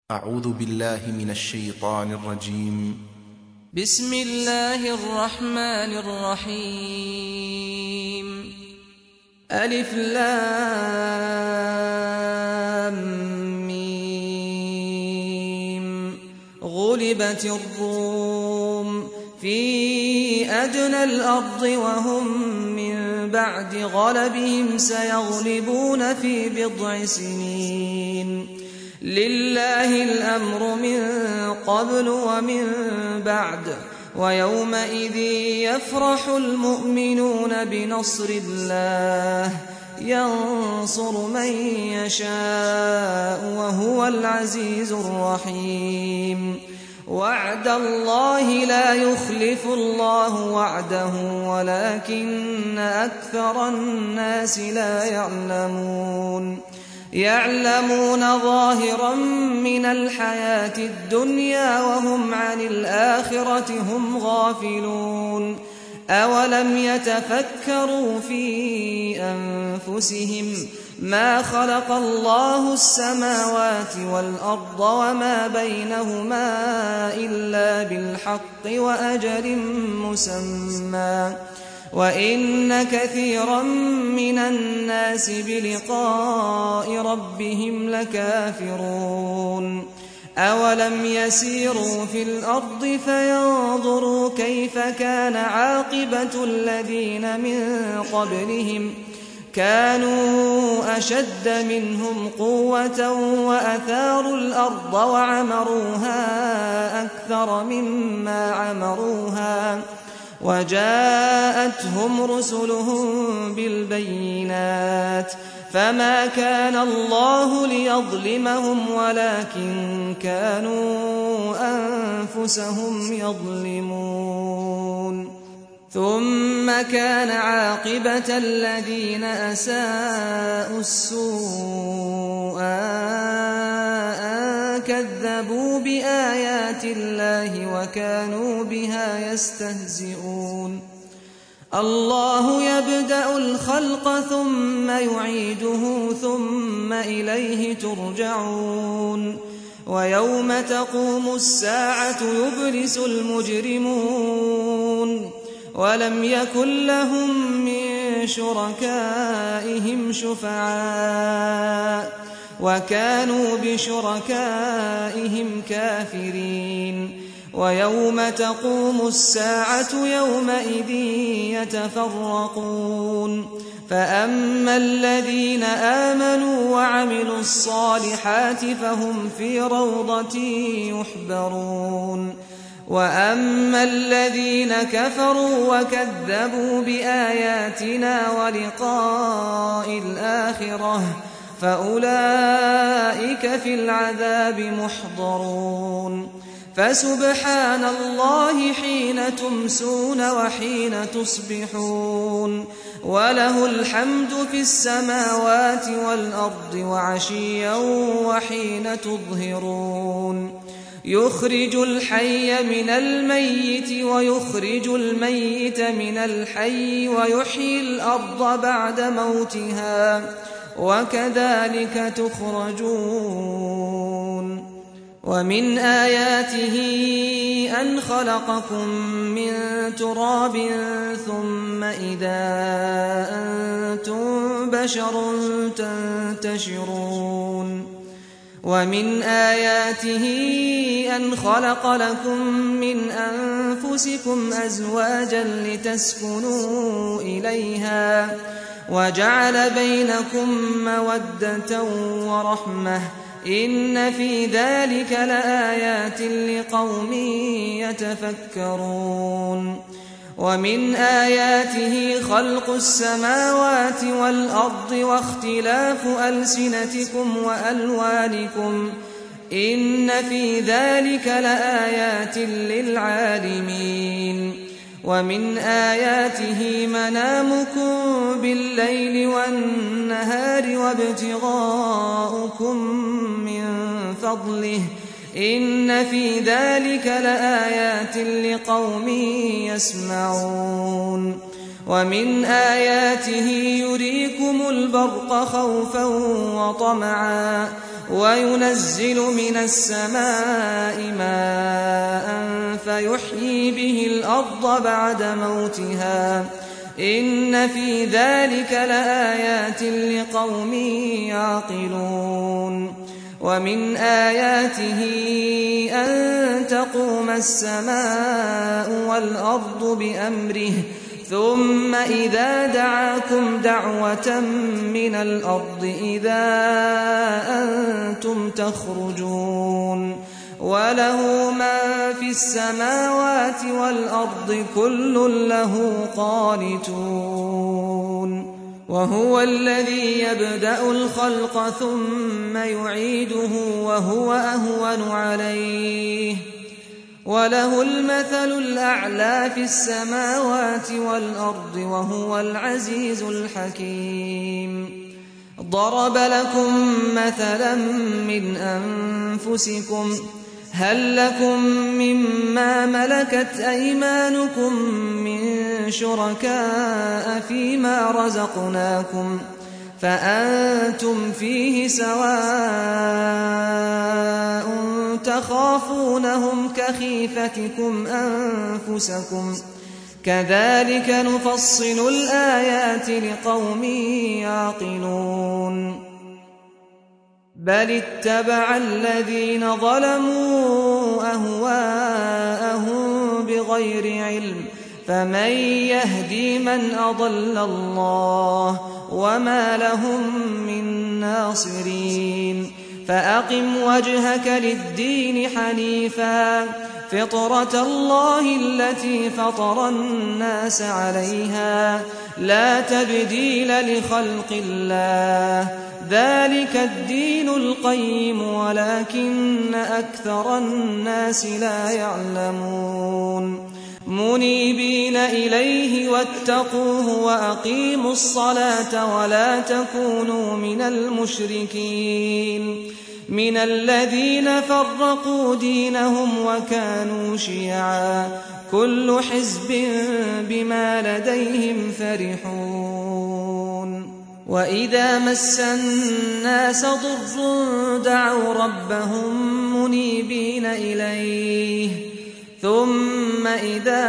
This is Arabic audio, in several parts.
أعوذ بالله من الشيطان الرجيم. بسم الله الرحمن الرحيم. ألف لام ميم. غلبت الروم في أدنى الأرض وهم من بعد غلبهم سيغلبون في بضع سنين. لله الأمر من قبل ومن بعد ويومئذ يفرح المؤمنون بنصر الله ينصر من يشاء وهو العزيز الرحيم. وعد الله لا يخلف الله وعده ولكن أكثر الناس لا يعلمون ظاهرا من الحياة الدنيا وهم عن الآخرة هم غافلون. أولم يتفكروا في أنفسهم ما خلق الله السماوات والأرض وما بينهما إلا بالحق وأجل مسمى وإن كثيرا من الناس بلقاء ربهم لكافرون. أولم يسيروا في الأرض فينظروا كيف كان عاقبة الذين من قبلهم كانوا أشد منهم قوة وأثاروا الأرض وعمروها أكثر مما عمروها وجاءتهم رسلهم بالبينات فما كان الله ليظلمهم ولكن كانوا أنفسهم يظلمون. ثم كان عاقبة الذين أساءوا السوء أن كذبوا بآيات الله وكانوا بها يستهزئون. الله يبدأ الخلق ثم يعيده ثم إليه ترجعون. ويوم تقوم الساعة يبلس المجرمون ولم يكن لهم من شركائهم شفعاء وكانوا بشركائهم كافرين. ويوم تقوم الساعة يومئذ يتفرقون فأما الذين آمنوا وعملوا الصالحات فهم في روضة يحبرون وأما الذين كفروا وكذبوا بآياتنا ولقاء الآخرة فأولئك في العذاب محضرون. فسبحان الله حين تمسون وحين تصبحون وله الحمد في السماوات والأرض وعشيا وحين تظهرون. يخرج الحي من الميت ويخرج الميت من الحي ويحيي الأرض بعد موتها وكذلك تخرجون. ومن آياته أن خلقكم من تراب ثم إذا أنتم بشر تنتشرون. ومن آياته أن خلق لكم من أنفسكم أزواجا لتسكنوا إليها وجعل بينكم مودة ورحمة إن في ذلك لآيات لقوم يتفكرون. ومن آياته خلق السماوات والأرض واختلاف ألسنتكم وألوانكم إن في ذلك لآيات للعالمين. ومن آياته منامكم بالليل والنهار وابتغاؤكم من فضله إن في ذلك لآيات لقوم يسمعون. ومن آياته يريكم البرق خوفا وطمعا وينزل من السماء ماء فيحيي به الأرض بعد موتها إن في ذلك لآيات لقوم يعقلون ومن آياته أن تقوم السماء والأرض بأمره ثم إذا دعاكم دعوة من الأرض إذا أنتم تخرجون وله ما في السماوات والأرض كل له قانتون وهو الذي يبدأ الخلق ثم يعيده وهو أهون عليه وله المثل الأعلى في السماوات والأرض وهو العزيز الحكيم ضرب لكم مثلا من أنفسكم هل لكم مما ملكت أيمانكم من شركاء فيما رزقناكم فأنتم فيه سواء تخافونهم كخيفتكم أنفسكم كذلك نفصل الآيات لقوم يعقلون بل اتبع الذين ظلموا أهواءهم بغير علم فمن يهدي من أضل الله وما لهم من ناصرين فأقم وجهك للدين حنيفا فطرة الله التي فطر الناس عليها لا تبديل لخلق الله ذلك الدين القيم ولكن أكثر الناس لا يعلمون منيبين إليه واتقوه وأقيموا الصلاة ولا تكونوا من المشركين من الذين فرقوا دينهم وكانوا شيعا كل حزب بما لديهم فرحون وإذا مس الناس ضر دعوا ربهم منيبين إليه ثم إذا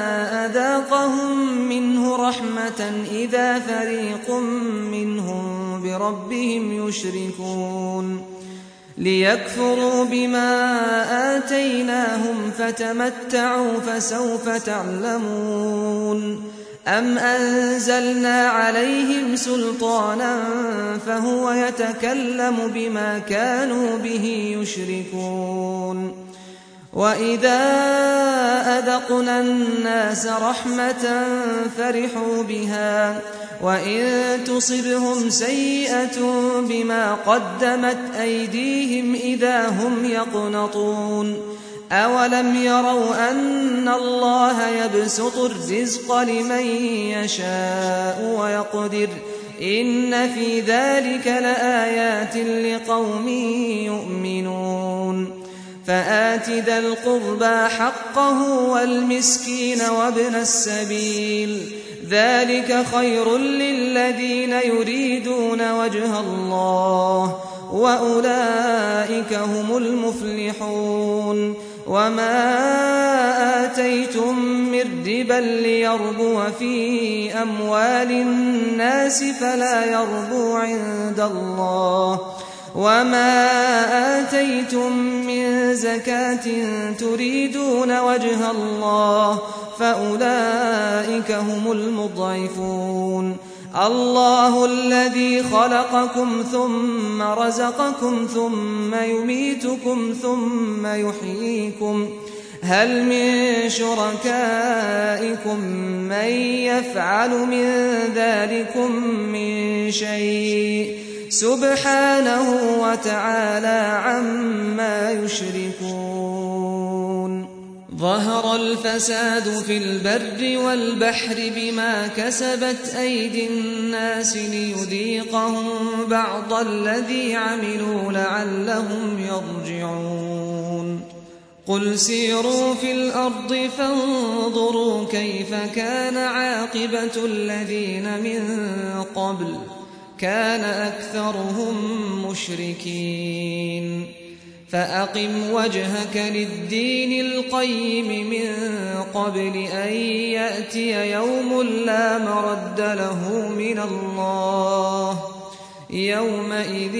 أذاقهم منه رحمة إذا فريق منهم بربهم يشركون ليكفروا بما آتيناهم فتمتعوا فسوف تعلمون أم أنزلنا عليهم سلطانا فهو يتكلم بما كانوا به يشركون وإذا أذقنا الناس رحمة فرحوا بها وإن تصبهم سيئة بما قدمت أيديهم إذا هم يقنطون أولم يروا أن الله يبسط الرزق لمن يشاء ويقدر إن في ذلك لآيات لقوم يؤمنون فآت ذا القربى حقه والمسكين وابن السبيل ذلك خير للذين يريدون وجه الله وأولئك هم المفلحون وما آتيتم من ربا ليربو في أموال الناس فلا يربو عند الله وما آتيتم من زكاة تريدون وجه الله فأولئك هم المضعفون الله الذي خلقكم ثم رزقكم ثم يميتكم ثم يحييكم هل من شركائكم من يفعل من ذلكم من شيء سبحانه وتعالى عما يشركون ظهر الفساد في البر والبحر بما كسبت أيدي الناس ليذيقهم بعض الذي عملوا لعلهم يرجعون قل سيروا في الأرض فانظروا كيف كان عاقبة الذين من قبل كان أكثرهم مشركين فأقم وجهك للدين القيم من قبل أن يأتي يوم لا مرد له من الله يومئذ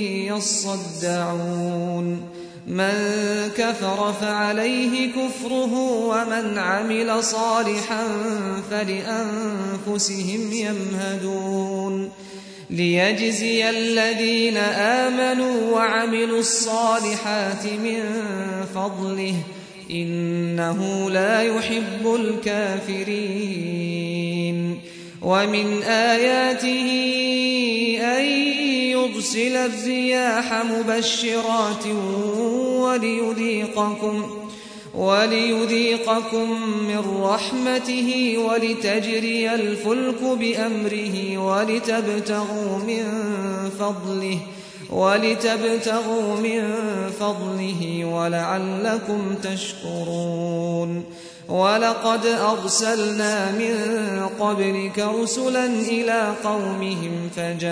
يصدعون من كفر فعليه كفره ومن عمل صالحا فلأنفسهم يمهدون ليجزي الذين آمنوا وعملوا الصالحات من فضله إنه لا يحب الكافرين ومن آياته أن يرسل الرياح مبشرات وليذيقكم من رحمته ولتجري الفلك بأمره ولتبتغوا من فضله ولعلكم تشكرون ولقد أرسلنا من قبلك رسلا إلى قومهم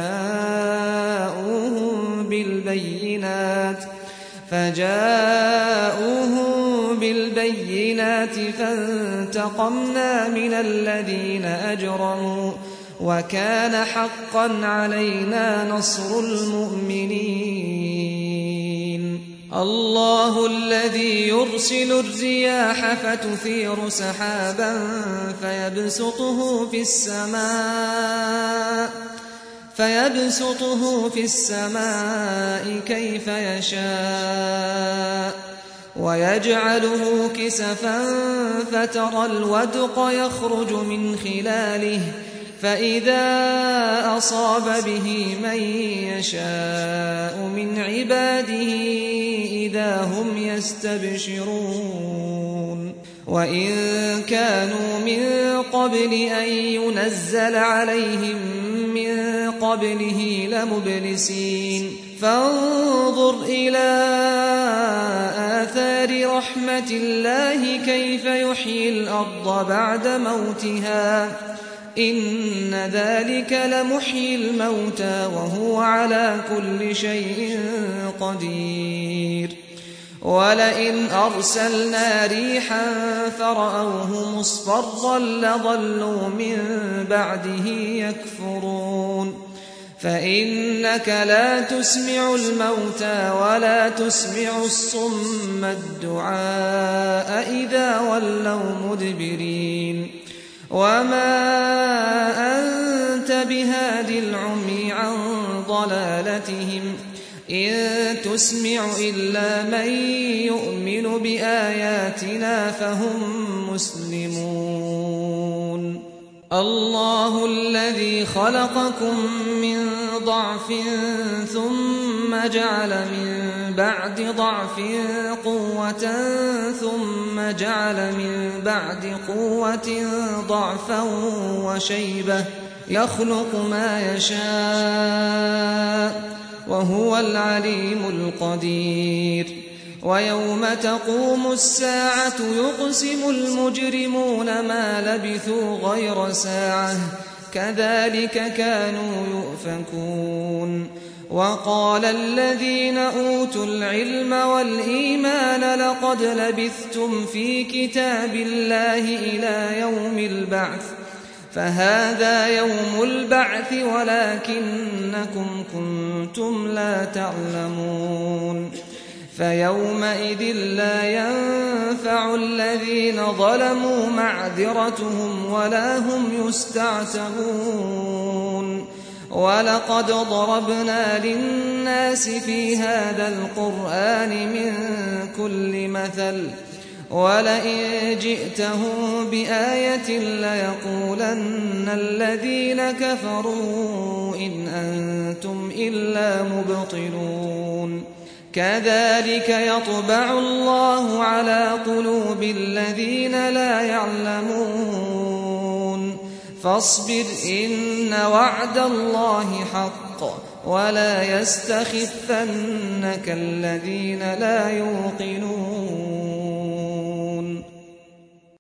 فجاءوهم بالبينات فانتقمنا من الذين أجرموا وكان حقا علينا نصر المؤمنين الله الذي يرسل الرياح فتثير سحابا فيبسطه في السماء كيف يشاء ويجعله كسفا فترى الودق يخرج من خلاله فإذا أصاب به من يشاء من عباده إذا هم يستبشرون وإن كانوا من قبل أن ينزل عليهم من قبله لمبلسين فانظر إلى آثار رحمة الله كيف يحيي الأرض بعد موتها إن ذلك لمحيي الموتى وهو على كل شيء قدير ولئن أرسلنا ريحا فرأوه مصفرا لظلوا من بعده يكفرون فإنك لا تسمع الموتى ولا تسمع الصم الدعاء إذا ولوا مدبرين وما أنت بهاد العمي عن ضلالتهم إن تسمع إلا من يؤمن بآياتنا فهم مسلمون الله الذي خلقكم من ضعف ثم جعل من بعد ضعف قوة ثم جعل من بعد قوة ضعفا وشيبة يخلق ما يشاء وهو العليم القدير ويوم تقوم الساعة يقسم المجرمون ما لبثوا غير ساعة كذلك كانوا يؤفكون وقال الذين أوتوا العلم والإيمان لقد لبثتم في كتاب الله إلى يوم البعث فهذا يوم البعث ولكنكم كنتم لا تعلمون فيومئذ لا ينفع الذين ظلموا معذرتهم ولا هم يستعتبون ولقد ضربنا للناس في هذا القرآن من كل مثل ولئن جئتهم بآية ليقولن الذين كفروا إن أنتم إلا مبطلون كذلك يطبع الله على قلوب الذين لا يعلمون فاصبر إن وعد الله حق ولا يستخفنك الذين لا يوقنون